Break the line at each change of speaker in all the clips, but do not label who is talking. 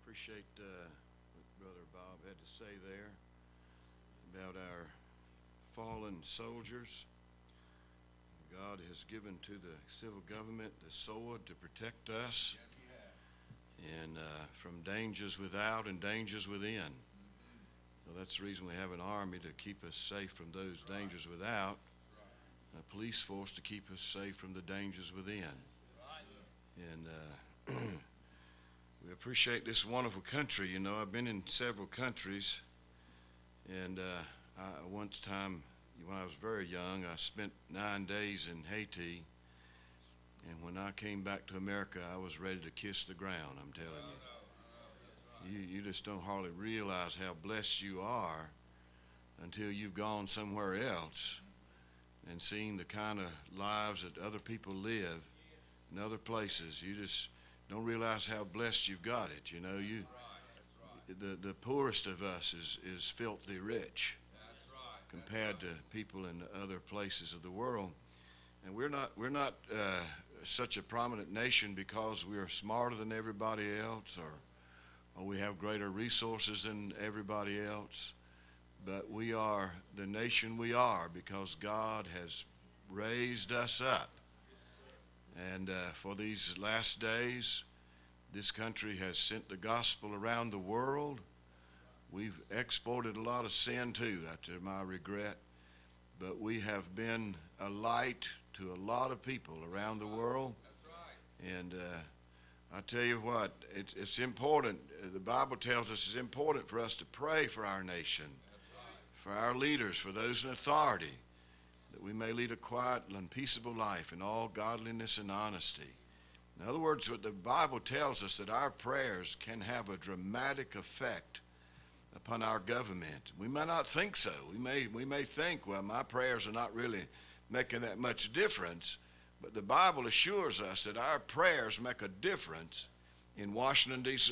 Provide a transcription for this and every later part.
Appreciate what Brother Bob had to say there about our fallen soldiers. God has given to the civil government the sword to protect us and from dangers without and dangers within. So that's the reason we have an army, to keep us safe from those dangers without, a police force to keep us safe from the dangers within. And we appreciate this wonderful country. You know, I've been in several countries, and once time, when I was very young, I spent 9 days in Haiti, and when I came back to America, I was ready to kiss the ground, I'm telling you. You just don't hardly realize how blessed you are until you've gone somewhere else and seen the kind of lives that other people live in other places. You just don't realize how blessed you've got it. You know, the poorest of us is filthy rich compared to people in other places of the world. And we're not such a prominent nation because we are smarter than everybody else, or we have greater resources than everybody else. But we are the nation we are because God has raised us up. And for these last days, this country has sent the gospel around the world. We've exported a lot of sin too, to my regret. But we have been a light to a lot of people around the world. And I tell you what, it's important. The Bible tells us it's important for us to pray for our nation, for our leaders, for those in authority, that we may lead a quiet and peaceable life in all godliness and honesty. In other words, what the Bible tells us, that our prayers can have a dramatic effect upon our government. We may not think so. We may think, well, my prayers are not really making that much difference, but the Bible assures us that our prayers make a difference in Washington, D.C.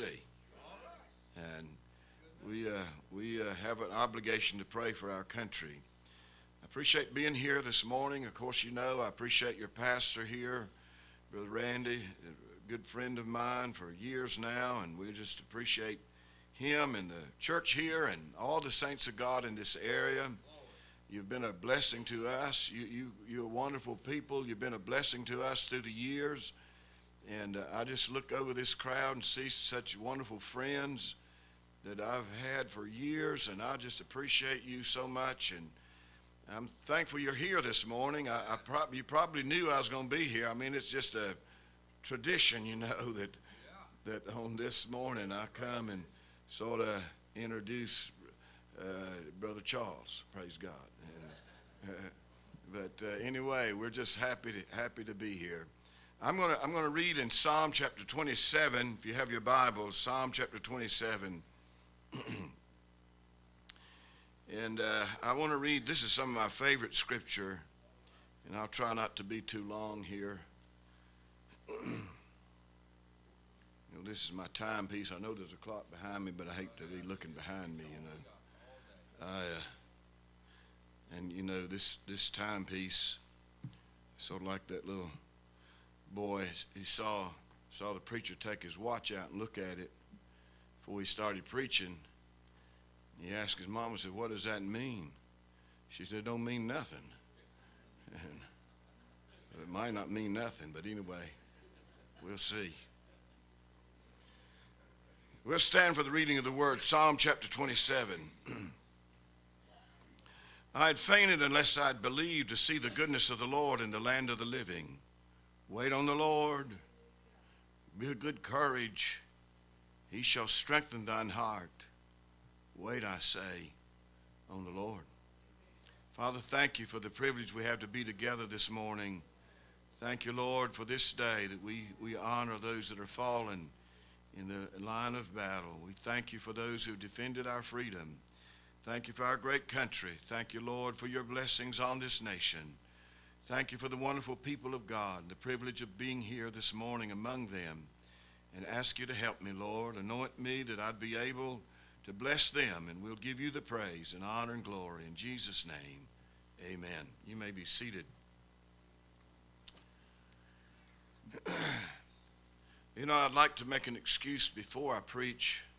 And we have an obligation to pray for our country. I appreciate being here this morning. Of course, you know, I appreciate your pastor here, Brother Randy, a good friend of mine for years now, and we just appreciate him and the church here and all the saints of God in this area. You've been a blessing to us. You're wonderful people. You've been a blessing to us through the years. And I just look over this crowd and see such wonderful friends that I've had for years, and I just appreciate you so much. And I'm thankful you're here this morning. You probably knew I was going to be here. I mean, it's just a tradition, you know, that on this morning I come and sort of introduce Brother Charles. Praise God. But anyway, we're just happy to be here. I'm gonna read in Psalm chapter 27. If you have your Bibles, Psalm chapter 27. And I want to read, this is some of my favorite scripture, and I'll try not to be too long here. You know, this is my timepiece. I know there's a clock behind me, but I hate to be looking behind me, you know. And you know, this timepiece, sort of like that little boy, he saw the preacher take his watch out and look at it before he started preaching. He asked his mom, said, "What does that mean?" She said, "It don't mean nothing." And so it might not mean nothing, but anyway, we'll see. We'll stand for the reading of the word, Psalm chapter 27. I had fainted unless I had believed to see the goodness of the Lord in the land of the living. Wait on the Lord. Be of good courage. He shall strengthen thine heart. Wait, I say, on the Lord. Father, thank you for the privilege we have to be together this morning. Thank you, Lord, for this day that we honor those that are fallen in the line of battle. We thank you for those who defended our freedom. Thank you for our great country. Thank you, Lord, for your blessings on this nation. Thank you for the wonderful people of God, the privilege of being here this morning among them. And ask you to help me, Lord. Anoint me that I'd be able to bless them, and we'll give you the praise and honor and glory. In Jesus' name, amen. You may be seated. You know, I'd like to make an excuse before I preach.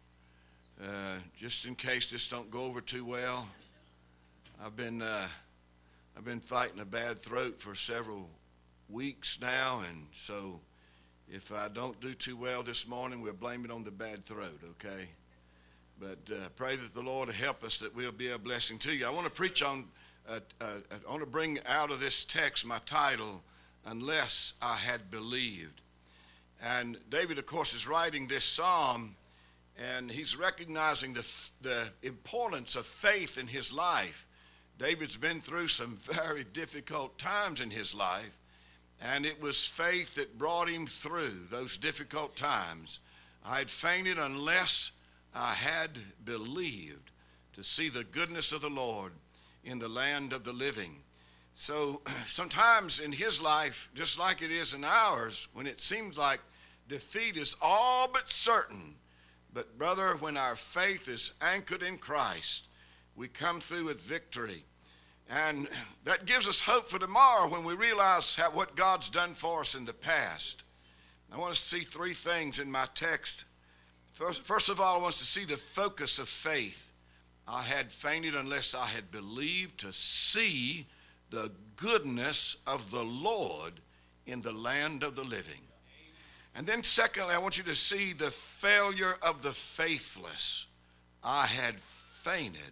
Just in case this don't go over too well, I've been fighting a bad throat for several weeks now, and so if I don't do too well this morning, we'll blame it on the bad throat, okay? But pray that the Lord will help us, that we'll be a blessing to you. I want to preach on, I want to bring out of this text my title, Unless I Had Believed. And David, of course, is writing this psalm, and he's recognizing the importance of faith in his life. David's been through some very difficult times in his life, and it was faith that brought him through those difficult times. I had fainted unless I had believed to see the goodness of the Lord in the land of the living. So sometimes in his life, just like it is in ours, when it seems like defeat is all but certain, but brother, when our faith is anchored in Christ, we come through with victory. And that gives us hope for tomorrow when we realize what God's done for us in the past. I want us to see three things in my text. First of all, I want us to see the focus of faith. I had fainted unless I had believed to see the goodness of the Lord in the land of the living. And then secondly, I want you to see the failure of the faithless. I had fainted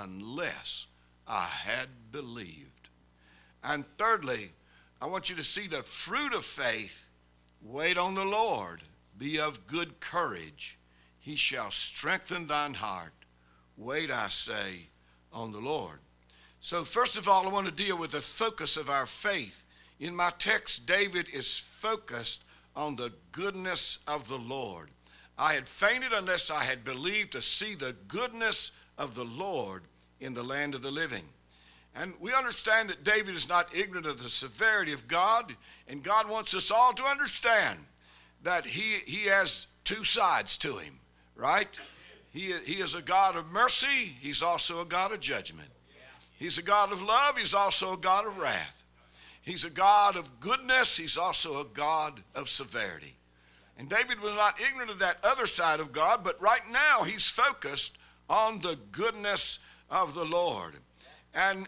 unless I had believed. And thirdly, I want you to see the fruit of faith. Wait on the Lord. Be of good courage. He shall strengthen thine heart. Wait, I say, on the Lord. So first of all, I want to deal with the focus of our faith. In my text, David is focused on the goodness of the Lord. I had fainted unless I had believed to see the goodness of the Lord in the land of the living. And we understand that David is not ignorant of the severity of God, and God wants us all to understand that he has two sides to him, right? He is a God of mercy. He's also a God of judgment. He's a God of love. He's also a God of wrath. He's a God of goodness. He's also a God of severity. And David was not ignorant of that other side of God, but right now he's focused on the goodness of the Lord. And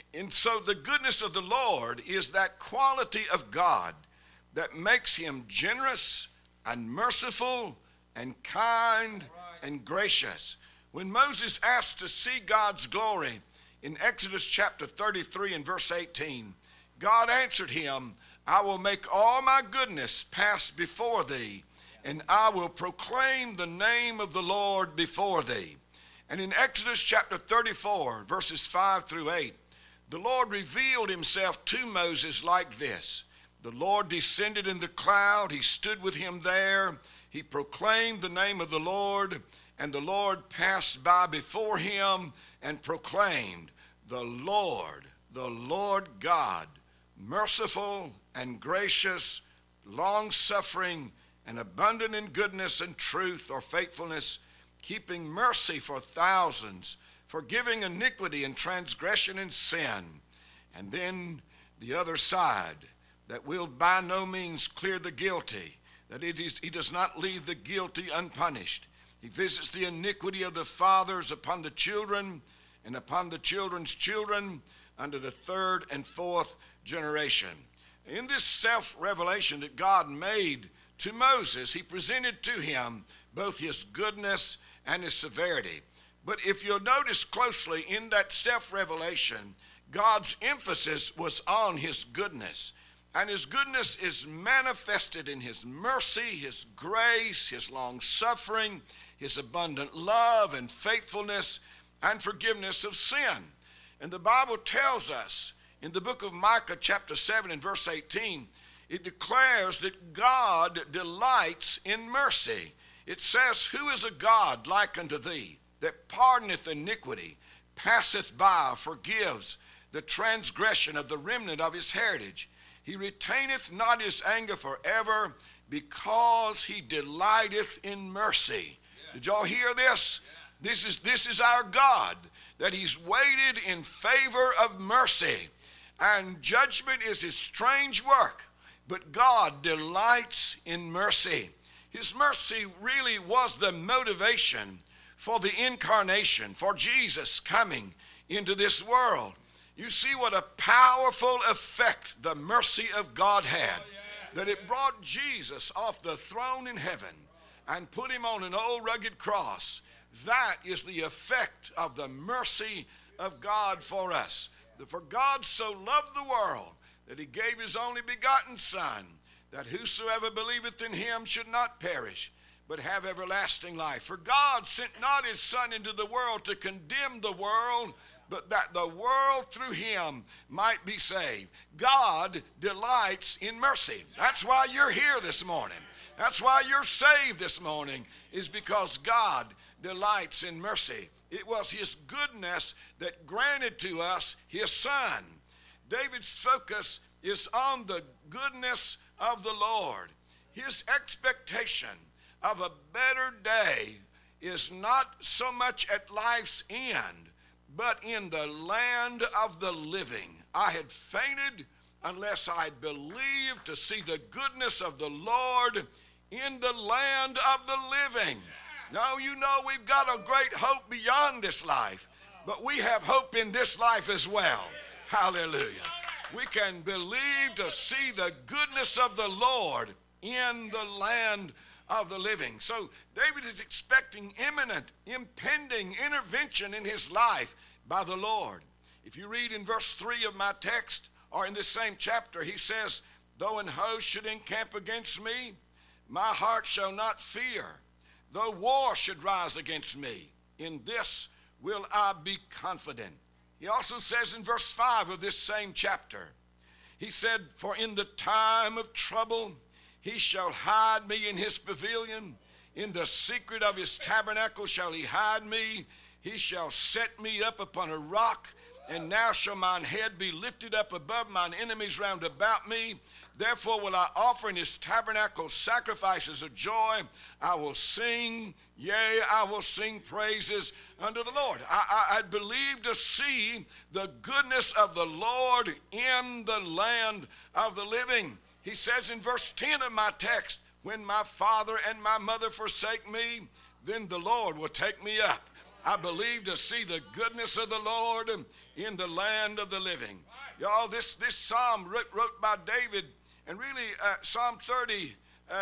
so the goodness of the Lord is that quality of God that makes him generous and merciful and kind and gracious. When Moses asked to see God's glory in Exodus chapter 33 and verse 18, God answered him, I will make all my goodness pass before thee, and I will proclaim the name of the Lord before thee. And in Exodus chapter 34, verses 5 through 8, the Lord revealed himself to Moses like this. The Lord descended in the cloud. He stood with him there. He proclaimed the name of the Lord, and the Lord passed by before him and proclaimed, the Lord God, merciful and gracious, long-suffering, and abundant in goodness and truth or faithfulness, keeping mercy for thousands, forgiving iniquity and transgression and sin. And then the other side, that will by no means clear the guilty, that he does not leave the guilty unpunished. He visits the iniquity of the fathers upon the children and upon the children's children unto the third and fourth generation. In this self-revelation that God made to Moses, he presented to him both his goodness and his severity. But if you'll notice closely in that self-revelation, God's emphasis was on his goodness. And his goodness is manifested in his mercy, his grace, his long-suffering, his abundant love and faithfulness and forgiveness of sin. And the Bible tells us in the book of Micah chapter 7 and verse 18, it declares that God delights in mercy. It says, who is a God like unto thee, that pardoneth iniquity, passeth by, forgives the transgression of the remnant of his heritage. He retaineth not his anger forever, because he delighteth in mercy. Yeah. Did y'all hear this? Yeah. This is our God, that he's waited in favor of mercy. And judgment is his strange work, but God delights in mercy. His mercy really was the motivation for the incarnation, for Jesus coming into this world. You see what a powerful effect the mercy of God had, that it brought Jesus off the throne in heaven and put him on an old rugged cross. That is the effect of the mercy of God for us. For God so loved the world that he gave his only begotten Son, that whosoever believeth in him should not perish, but have everlasting life. For God sent not his Son into the world to condemn the world, but that the world through him might be saved. God delights in mercy. That's why you're here this morning. That's why you're saved this morning, is because God delights in mercy. It was his goodness that granted to us his Son. David's focus is on the goodness of the Lord. His expectation of a better day is not so much at life's end, but in the land of the living. I had fainted unless I had believed to see the goodness of the Lord in the land of the living. Now, you know we've got a great hope beyond this life, but we have hope in this life as well. Hallelujah. We can believe to see the goodness of the Lord in the land of the living. So David is expecting imminent, impending intervention in his life by the Lord. If you read in verse 3 of my text, or in this same chapter, he says, though an host should encamp against me, my heart shall not fear. Though war should rise against me, in this will I be confident. He also says in verse 5 of this same chapter, he said, for in the time of trouble he shall hide me in his pavilion. In the secret of his tabernacle shall he hide me. He shall set me up upon a rock, and now shall mine head be lifted up above mine enemies round about me. Therefore will I offer in his tabernacle sacrifices of joy. I will sing, yea, I will sing praises unto the Lord. I believe to see the goodness of the Lord in the land of the living. He says in verse 10 of my text, when my father and my mother forsake me, then the Lord will take me up. I believe to see the goodness of the Lord in the land of the living. Y'all, this psalm wrote by David, and really Psalm 30,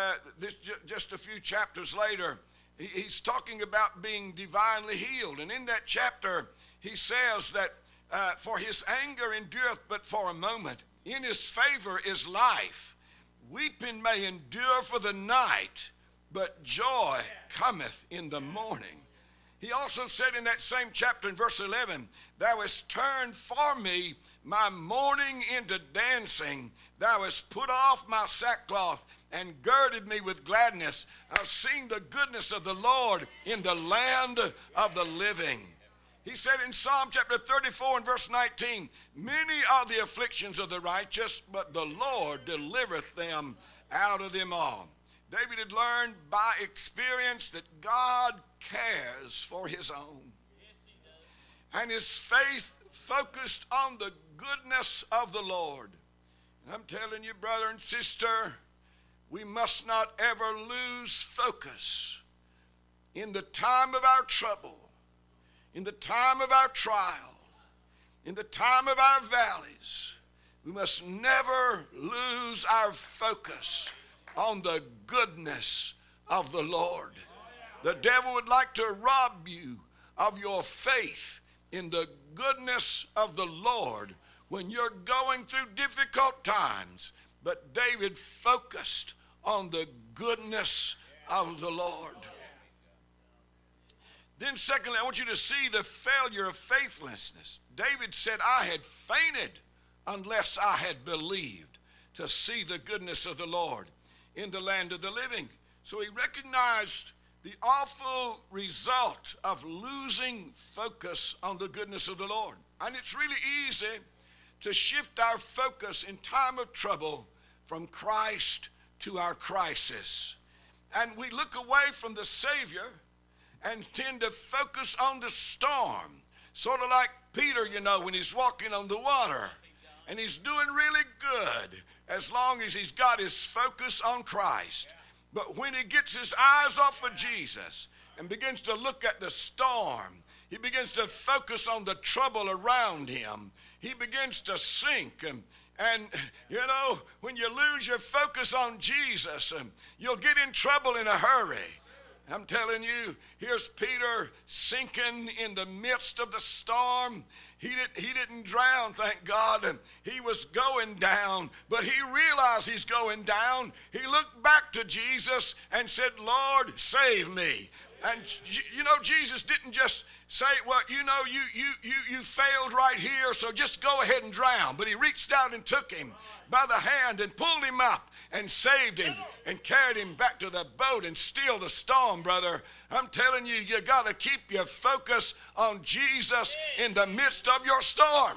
just a few chapters later, he's talking about being divinely healed. And in that chapter, he says that for his anger endureth but for a moment. In his favor is life. Weeping may endure for the night, but joy cometh in the morning. He also said in that same chapter in verse 11, thou hast turned for me my mourning into dancing. Thou hast put off my sackcloth and girded me with gladness. I've seen the goodness of the Lord in the land of the living. He said in Psalm chapter 34 and verse 19, many are the afflictions of the righteous, but the Lord delivereth them out of them all. David had learned by experience that God cares for his own. Yes, he does. And his faith focused on the goodness of the Lord. And I'm telling you, brother and sister, we must not ever lose focus in the time of our trouble, in the time of our trial, in the time of our valleys. We must never lose our focus on the goodness of the Lord. The devil would like to rob you of your faith in the goodness of the Lord when you're going through difficult times. But David focused on the goodness of the Lord. Then secondly, I want you to see the failure of faithlessness. David said, I had fainted unless I had believed to see the goodness of the Lord in the land of the living. So he recognized the awful result of losing focus on the goodness of the Lord. And it's really easy to shift our focus in time of trouble from Christ to our crisis. And we look away from the Savior and tend to focus on the storm. Sort of like Peter, you know, when he's walking on the water. And he's doing really good as long as he's got his focus on Christ. But when he gets his eyes off of Jesus and begins to look at the storm. He begins to focus on the trouble around him. He begins to sink. And you know, when you lose your focus on Jesus, you'll get in trouble in a hurry. I'm telling you, here's Peter sinking in the midst of the storm. He didn't drown, thank God. He was going down, but he realized he's going down. He looked back to Jesus and said, Lord, save me. And you know, Jesus didn't just say, well, you know, you failed right here, so just go ahead and drown. But he reached out and took him by the hand and pulled him up and saved him and carried him back to the boat and stilled the storm, brother. I'm telling you, you got to keep your focus on Jesus in the midst of your storm.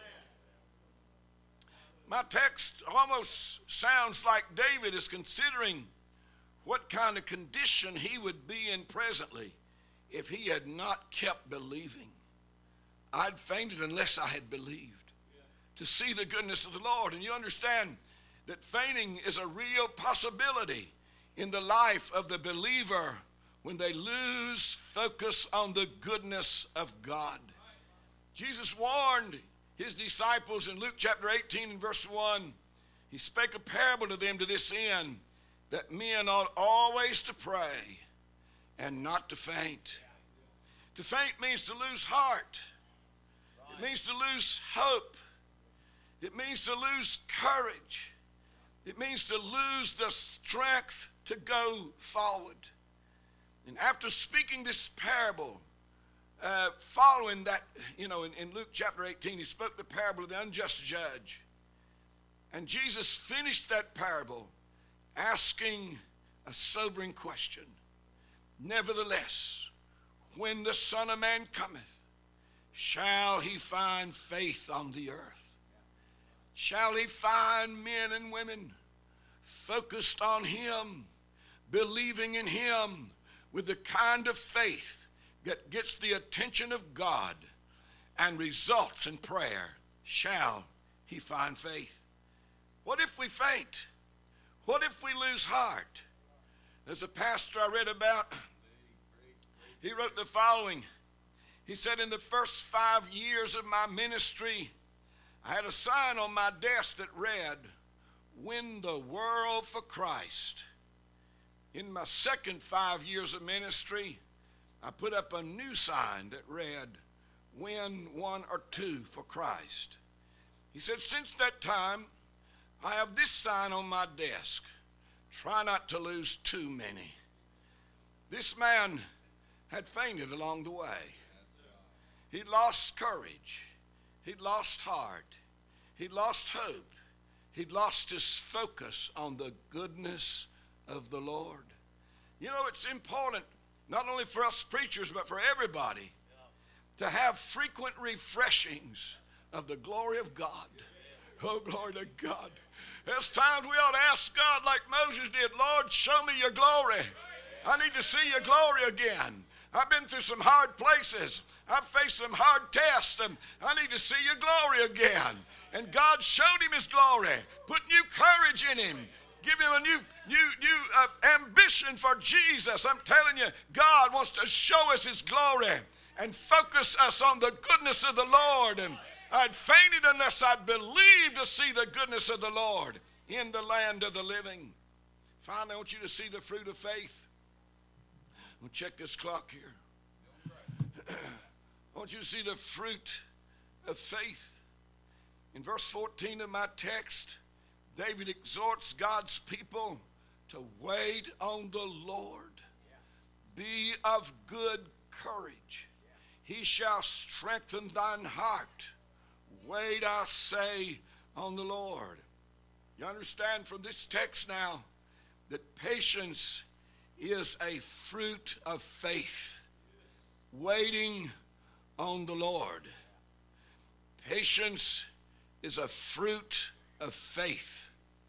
My text almost sounds like David is considering what kind of condition he would be in presently if he had not kept believing. I'd fainted unless I had believed to see the goodness of the Lord. And you understand that fainting is a real possibility in the life of the believer when they lose focus on the goodness of God. Jesus warned his disciples in Luke chapter 18 and verse 1. He spake a parable to them to this end, that men ought always to pray and not to faint. To faint means to lose heart. It means to lose hope. It means to lose courage. It means to lose the strength to go forward. And after speaking this parable, following that, you know, in Luke chapter 18, he spoke the parable of the unjust judge. And Jesus finished that parable asking a sobering question. Nevertheless, when the Son of Man cometh, shall he find faith on the earth? Shall he find men and women focused on him, believing in him with the kind of faith that gets the attention of God and results in prayer? Shall he find faith? What if we faint? What if we lose heart? There's a pastor I read about. He wrote the following. He said, in the first 5 years of my ministry, I had a sign on my desk that read, win the world for Christ. In my second 5 years of ministry, I put up a new sign that read, win one or two for Christ. He said, since that time, I have this sign on my desk, try not to lose too many. This man had fainted along the way. He'd lost courage. He'd lost heart. He'd lost hope. He'd lost his focus on the goodness of the Lord. You know, it's important, not only for us preachers, but for everybody, to have frequent refreshings of the glory of God. Oh, glory to God. There's times we ought to ask God like Moses did, Lord, show me your glory. I need to see your glory again. I've been through some hard places. I've faced some hard tests, and I need to see your glory again. And God showed him his glory, put new courage in him, give him a new ambition for Jesus. I'm telling you, God wants to show us his glory and focus us on the goodness of the Lord. And I'd fainted unless I'd believed to see the goodness of the Lord in the land of the living. Finally, I want you to see the fruit of faith. We'll check this clock here. I want you to see the fruit of faith. In verse 14 of my text, David exhorts God's people to wait on the Lord. Be of good courage. He shall strengthen thine heart. Wait, I say, on the Lord. You understand from this text now that patience is a fruit of faith. Waiting on the Lord. Patience is a fruit of faith.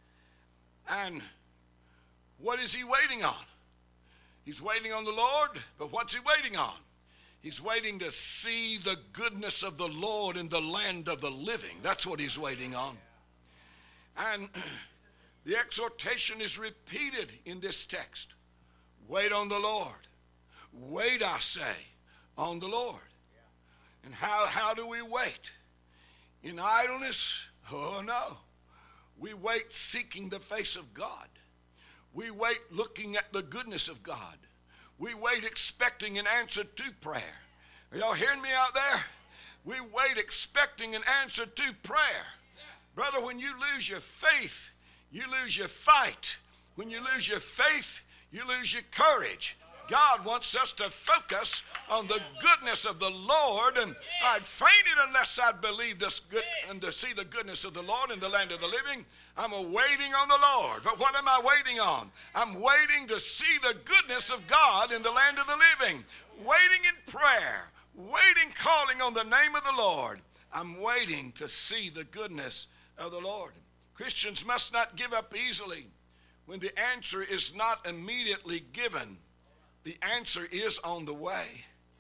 And what is he waiting on? He's waiting on the Lord, but what's he waiting on? He's waiting to see the goodness of the Lord in the land of the living. That's what he's waiting on. And the exhortation is repeated in this text. Wait on the Lord. Wait, I say, on the Lord. And how do we wait? In idleness? Oh, no. We wait seeking the face of God. We wait looking at the goodness of God. We wait expecting an answer to prayer. Are y'all hearing me out there? We wait expecting an answer to prayer. Brother, when you lose your faith, you lose your fight. When you lose your faith, you lose your courage. God wants us to focus on the goodness of the Lord. And I'd fainted unless I'd believe this good and to see the goodness of the Lord in the land of the living. I'm waiting on the Lord. But what am I waiting on? I'm waiting to see the goodness of God in the land of the living. Waiting in prayer. Waiting, calling on the name of the Lord. I'm waiting to see the goodness of the Lord. Christians must not give up easily when the answer is not immediately given. The answer is on the way.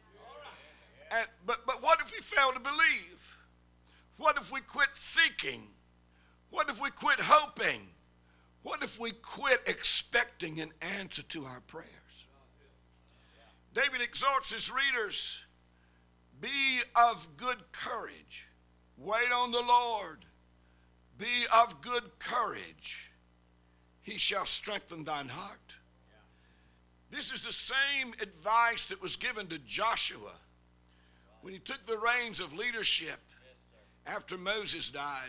But what if we fail to believe? What if we quit seeking? What if we quit hoping? What if we quit expecting an answer to our prayers? David exhorts his readers, be of good courage. Wait on the Lord. Be of good courage. He shall strengthen thine heart. This is the same advice that was given to Joshua when he took the reins of leadership after Moses died.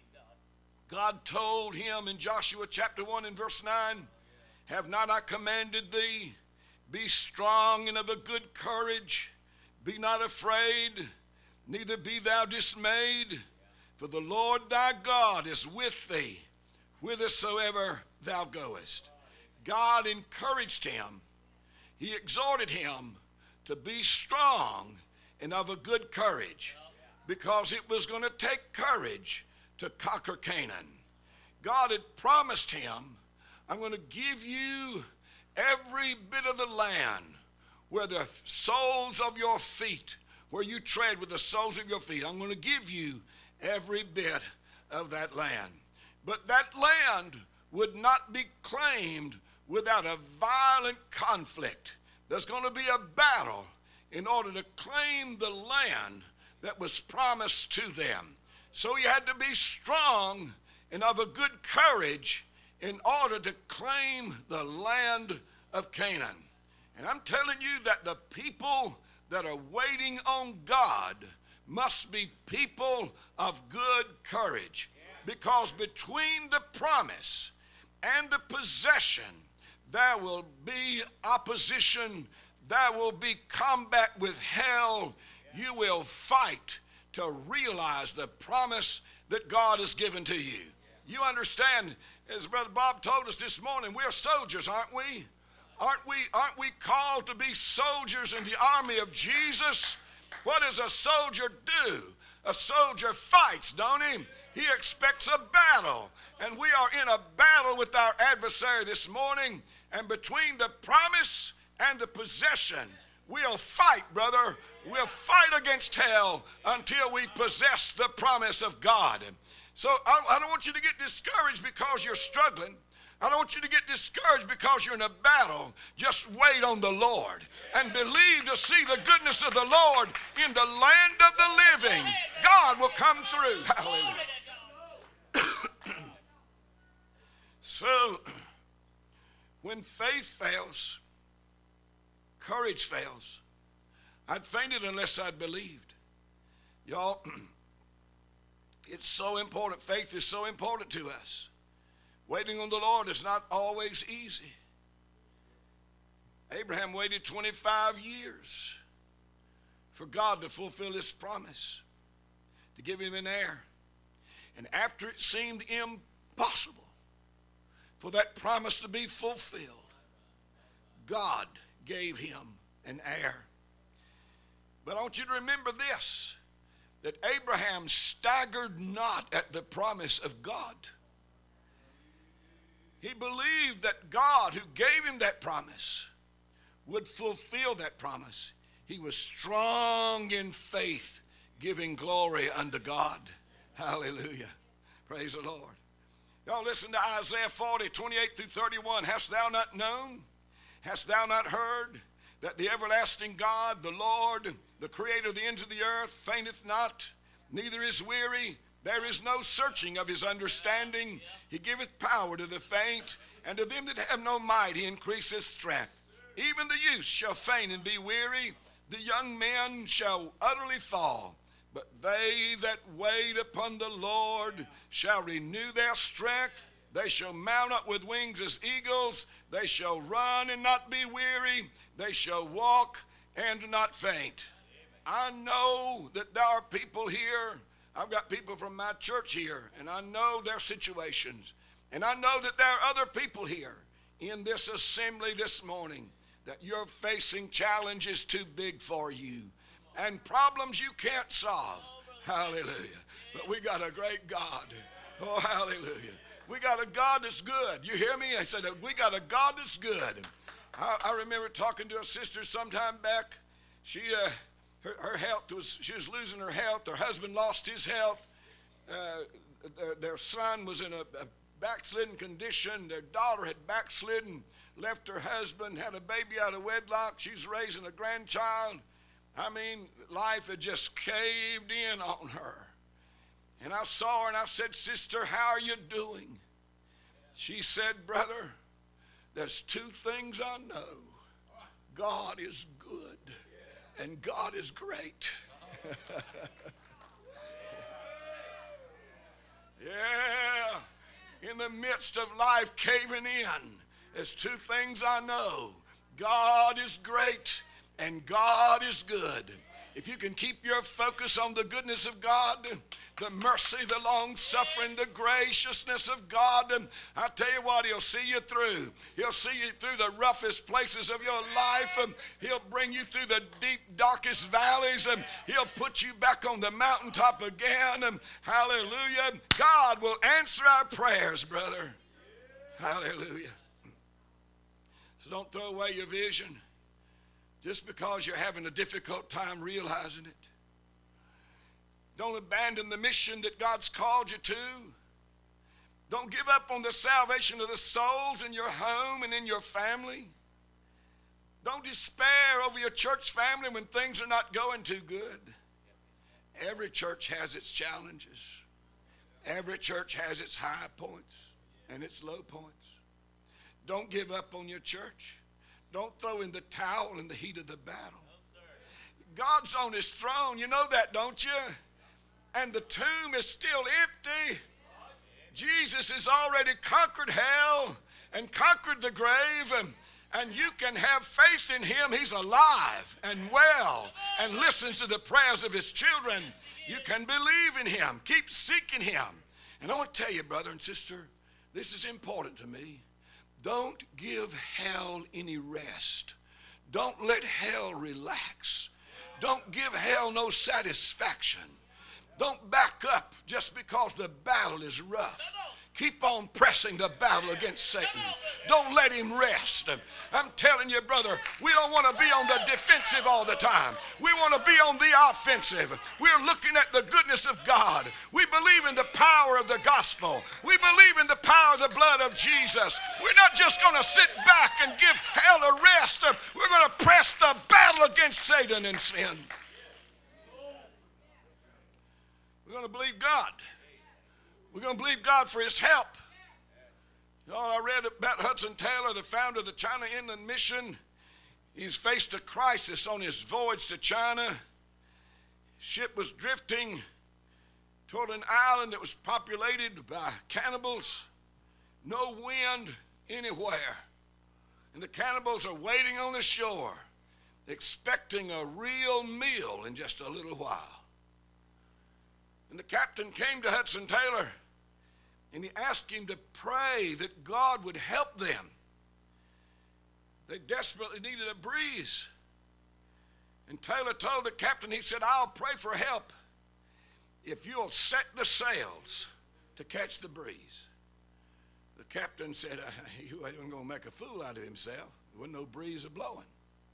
God told him in Joshua chapter 1 and verse 9, have not I commanded thee, be strong and of a good courage, be not afraid, neither be thou dismayed, for the Lord thy God is with thee, whithersoever thou goest. God encouraged him. He exhorted him to be strong and of a good courage, because it was going to take courage to conquer Canaan. God had promised him, I'm going to give you every bit of the land where the soles of your feet, where you tread with the soles of your feet. I'm going to give you every bit of that land. But that land would not be claimed without a violent conflict. There's going to be a battle in order to claim the land that was promised to them. So you had to be strong and of a good courage in order to claim the land of Canaan. And I'm telling you that the people that are waiting on God must be people of good courage. Because between the promise and the possession, there will be opposition, there will be combat with hell. You will fight to realize the promise that God has given to you. You understand, as Brother Bob told us this morning, we're soldiers, aren't we? Aren't we called to be soldiers in the army of Jesus? What does a soldier do? A soldier fights, don't he? He expects a battle. And we are in a battle with our adversary this morning. And between the promise and the possession, we'll fight, brother. We'll fight against hell until we possess the promise of God. So I don't want you to get discouraged because you're struggling. I don't want you to get discouraged because you're in a battle. Just wait on the Lord and believe to see the goodness of the Lord in the land of the living. God will come through. Hallelujah. So, when faith fails, courage fails. I'd fainted unless I'd believed. Y'all, it's so important. Faith is so important to us. Waiting on the Lord is not always easy. Abraham waited 25 years for God to fulfill his promise, to give him an heir. And after it seemed impossible for that promise to be fulfilled, God gave him an heir. But I want you to remember this, that Abraham staggered not at the promise of God. He believed that God, who gave him that promise, would fulfill that promise. He was strong in faith, giving glory unto God. Hallelujah. Praise the Lord. Y'all listen to Isaiah 40, 28 through 31. Hast thou not known? Hast thou not heard that the everlasting God, the Lord, the creator of the ends of the earth, fainteth not, neither is weary. There is no searching of his understanding. He giveth power to the faint, and to them that have no might he increaseth strength. Even the youth shall faint and be weary. The young men shall utterly fall. But they that wait upon the Lord shall renew their strength. They shall mount up with wings as eagles. They shall run and not be weary. They shall walk and not faint. I know that there are people here. I've got people from my church here, and I know their situations. And I know that there are other people here in this assembly this morning that you're facing challenges too big for you and problems you can't solve. Hallelujah. But we got a great God. Oh, hallelujah. We got a God that's good. You hear me? I said, we got a God that's good. I remember talking to a sister sometime back. Her health she was losing her health. Her husband lost his health. Their son was in a backslidden condition. Their daughter had backslidden, left her husband, had a baby out of wedlock. She's raising a grandchild. I mean, life had just caved in on her. And I saw her and I said, "Sister, how are you doing?" She said, "Brother, there's two things I know. God is good and God is great." Yeah, in the midst of life caving in, there's two things I know. God is great and God is good. If you can keep your focus on the goodness of God, the mercy, the long-suffering, the graciousness of God, I tell you what, he'll see you through. He'll see you through the roughest places of your life. He'll bring you through the deep, darkest valleys. He'll put you back on the mountaintop again. Hallelujah. God will answer our prayers, brother. Hallelujah. So don't throw away your vision just because you're having a difficult time realizing it. Don't abandon the mission that God's called you to. Don't give up on the salvation of the souls in your home and in your family. Don't despair over your church family when things are not going too good. Every church has its challenges. Every church has its high points and its low points. Don't give up on your church. Don't throw in the towel in the heat of the battle. God's on his throne. You know that, don't you? And the tomb is still empty. Jesus has already conquered hell and conquered the grave. And you can have faith in him. He's alive and well and listens to the prayers of his children. You can believe in him. Keep seeking him. And I want to tell you, brother and sister, this is important to me. Don't give hell any rest. Don't let hell relax. Don't give hell no satisfaction. Don't back up just because the battle is rough. Keep on pressing the battle against Satan. Don't let him rest. I'm telling you, brother, we don't want to be on the defensive all the time. We want to be on the offensive. We're looking at the goodness of God. We believe in the power of the gospel. We believe in the power of the blood of Jesus. We're not just going to sit back and give hell a rest. We're going to press the battle against Satan and sin. We're going to believe God. We're going to believe God for his help. You know, I read about Hudson Taylor, the founder of the China Inland Mission. He's faced a crisis on his voyage to China. Ship was drifting toward an island that was populated by cannibals. No wind anywhere. And the cannibals are waiting on the shore, expecting a real meal in just a little while. And the captain came to Hudson Taylor and he asked him to pray that God would help them. They desperately needed a breeze. And Taylor told the captain, he said, "I'll pray for help if you'll set the sails to catch the breeze." The captain said, "He wasn't going to make a fool out of himself. There wasn't no breeze a-blowing."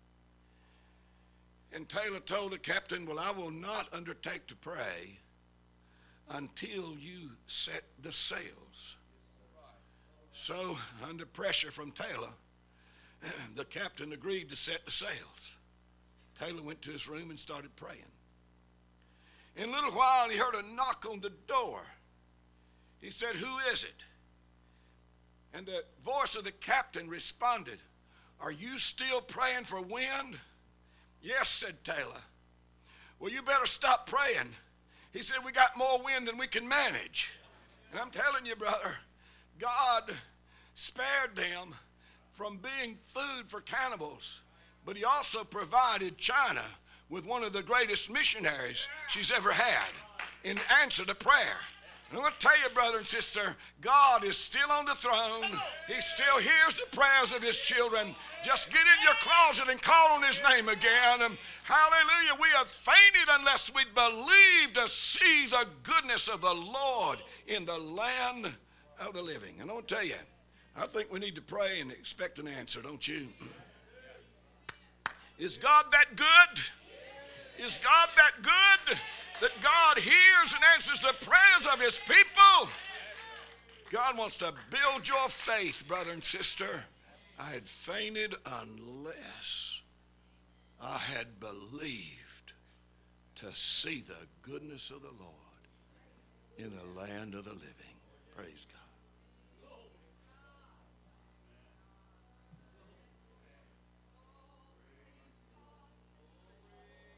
And Taylor told the captain, "Well, I will not undertake to pray until you set the sails." So, under pressure from Taylor, the captain agreed to set the sails. Taylor went to his room and started praying. In a little while, he heard a knock on the door. He said, "Who is it?" And the voice of the captain responded, "Are you still praying for wind?" "Yes," said Taylor. "Well, you better stop praying." He said, "We got more wind than we can manage." And I'm telling you, brother, God spared them from being food for cannibals, but he also provided China with one of the greatest missionaries she's ever had in answer to prayer. And I'm going to tell you, brother and sister, God is still on the throne. He still hears the prayers of his children. Just get in your closet and call on his name again. Hallelujah. We have fainted unless we believe to see the goodness of the Lord in the land of the living. And I'm going to tell you, I think we need to pray and expect an answer, don't you? Is God that good? Is God that good? That God hears and answers the prayers of his people? God wants to build your faith, brother and sister. I had fainted unless I had believed to see the goodness of the Lord in the land of the living. Praise God.